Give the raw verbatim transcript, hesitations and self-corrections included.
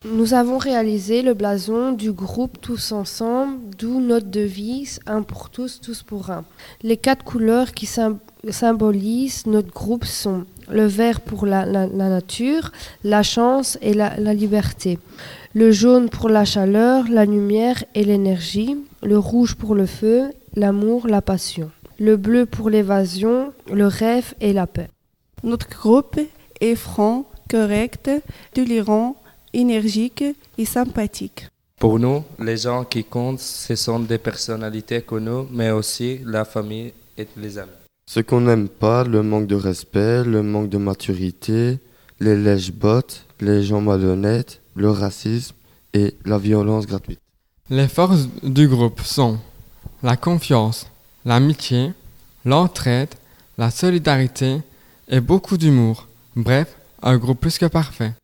Nous avons réalisé le blason du groupe Tous Ensemble, d'où notre devise « Un pour tous, tous pour un ». Les quatre couleurs qui sym- symbolisent notre groupe sont le vert pour la, la- la nature, la chance et la, la liberté, le jaune pour la chaleur, la lumière et l'énergie, le rouge pour le feu, l'amour, la passion, le bleu pour l'évasion, le rêve et la paix. Notre groupe est franc, correct, tolérant, énergique et sympathique. Pour nous, les gens qui comptent, ce sont des personnalités connues, mais aussi la famille et les amis. Ce qu'on n'aime pas, le manque de respect, le manque de maturité, les lèche-bottes, les gens malhonnêtes, le racisme et la violence gratuite. Les forces du groupe sont la confiance, l'amitié, l'entraide, la solidarité et beaucoup d'humour. Bref, un groupe plus que parfait.